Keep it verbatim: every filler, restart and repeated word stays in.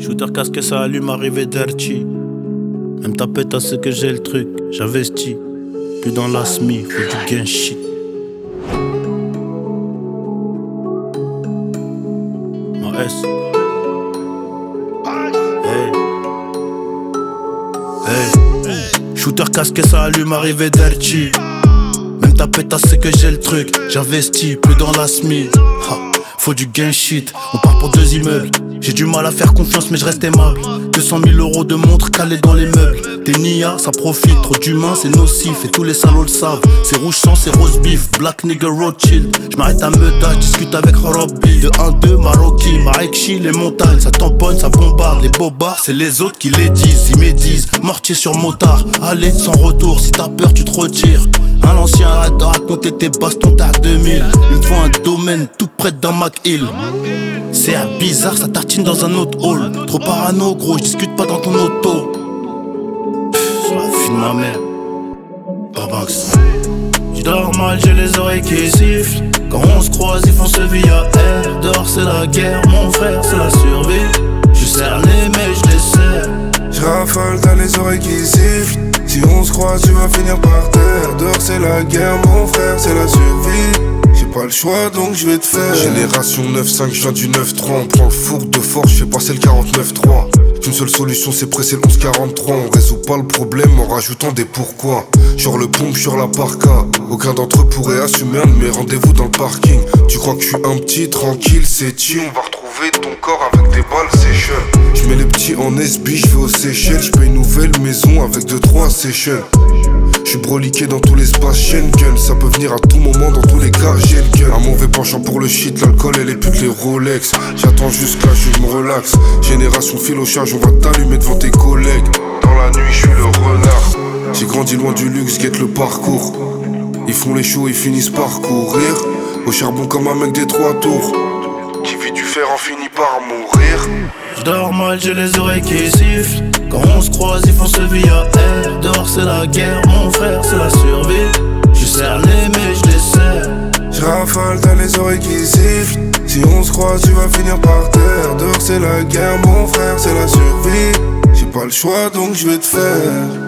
Shooter casque, ça allume, arrivé dirty. Même ta pétasse, c'est que j'ai le truc. J'investis, plus dans la S M I, faut du gain shit. Ma S. Hey. Hey. Shooter casque, ça allume, arrivé dirty. Même ta pétasse, c'est que j'ai le truc. J'investis, plus dans la S M I. Ha. Faut du gain shit, on part pour deux immeubles. J'ai du mal à faire confiance mais je reste aimable. Deux cent mille euros de montre calés dans les meubles. T'es nia, ça profite, trop d'humains c'est nocif. Et tous les salauds le savent, c'est rouge sang, c'est rose beef. Black nigga Rothschild, j'm'arrête à Meda, j'discute avec Robbie. De un deux, Maroki, Marekchi, les montagnes. Ça tamponne, ça bombarde, les bobards c'est les autres qui les disent. Ils médisent, mortier sur motard. Allez, sans retour, si t'as peur tu te retires. Un ancien arrête de raconter tes bastons, t'as deux mille. Il me faut un domaine tout près d'un Mac Hill. C'est un bizarre, ça tartine dans un autre hall. Trop parano gros, je discute pas dans ton auto. Pff, sur la fille de ma mère Barbanks. J'dors mal, j'ai les oreilles qui sifflent. Quand on se croise, ils font ce via air. Dehors c'est la guerre, mon frère, c'est la survie. J'suis cerné mais j'les serre. J'rafale, t'as les oreilles qui sifflent. Si on se croise, tu vas finir par terre. Dehors c'est la guerre, mon frère, c'est la survie. J'ai pas le choix donc je vais te faire. Génération neuf cinq, je viens du neuf trois. On prend le four de force, je fais passer le quarante-neuf trois. Qu'une seule solution c'est presser le onze quarante-trois. On résout pas le problème en rajoutant des pourquoi. Genre le pompe sur la parka. Aucun d'entre eux pourrait assumer un de mes rendez-vous dans le parking. Tu crois que je suis un petit, tranquille, c'est chill. On va retrouver ton corps avec des balles séchelles. Je mets les petits en S B, je vais aux Seychelles. Je paye une nouvelle maison avec deux trois Seychelles. J'suis broliqué dans tout l'espace Schengen. Ça peut venir à tout moment, dans tous les cas j'ai le gun. Un mauvais penchant pour le shit, l'alcool et les putes, les Rolex. J'attends jusqu'à je me relaxe. Génération filochage, on va t'allumer devant tes collègues. Dans la nuit j'suis le renard. J'ai grandi loin du luxe, guette le parcours. Ils font les shows, ils finissent par courir. Au charbon comme un mec des trois tours. Qui vit du fer en finit par mourir. J'dors mal, j'ai les oreilles qui sifflent. Quand on se croise, ils font ce via air. Dehors c'est la guerre, mon frère, c'est la survie. J'suis cerné mais j'les serre. J'rafale, t'as les oreilles qui sifflent. Si on se croise, tu vas finir par terre. Dehors c'est la guerre, mon frère, c'est la survie. J'ai pas le choix donc je vais te faire.